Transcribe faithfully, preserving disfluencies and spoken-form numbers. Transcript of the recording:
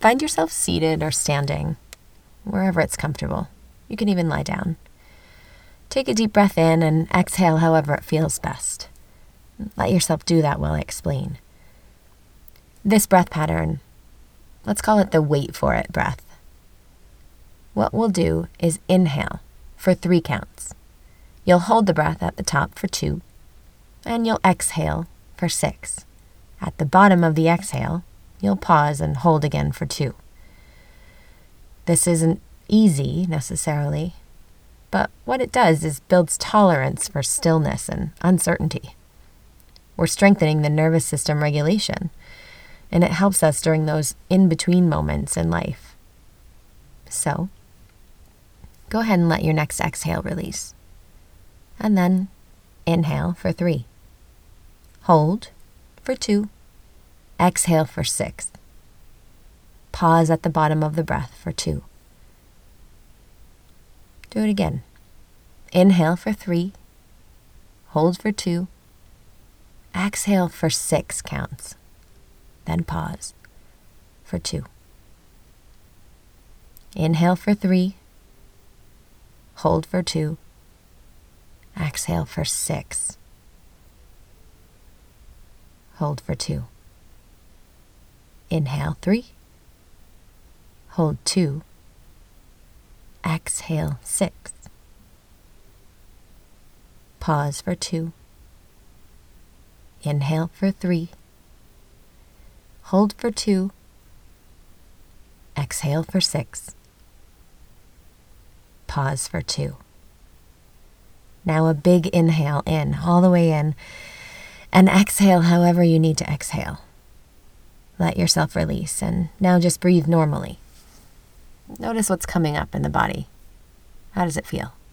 Find yourself seated or standing, wherever it's comfortable. You can even lie down. Take a deep breath in and exhale however it feels best. Let yourself do that while I explain. This breath pattern, let's call it the wait for it breath. What we'll do is inhale for three counts. You'll hold the breath at the top for two, and you'll exhale for six. At the bottom of the exhale, you'll pause and hold again for two. This isn't easy necessarily, but what it does is builds tolerance for stillness and uncertainty. We're strengthening the nervous system regulation, and it helps us during those in-between moments in life. So, go ahead and let your next exhale release. And then inhale for three. Hold for two. Exhale for six. Pause at the bottom of the breath for two. Do it again. Inhale for three. Hold for two. Exhale for six counts. Then pause for two. Inhale for three. Hold for two. Exhale for six. Hold for two. Inhale three. Hold two. Exhale six. Pause for two. Inhale for three. Hold for two. Exhale for six. Pause for two. Now a big inhale in, all the way in, and exhale however you need to exhale. Let yourself release, and now just breathe normally. Notice what's coming up in the body. How does it feel?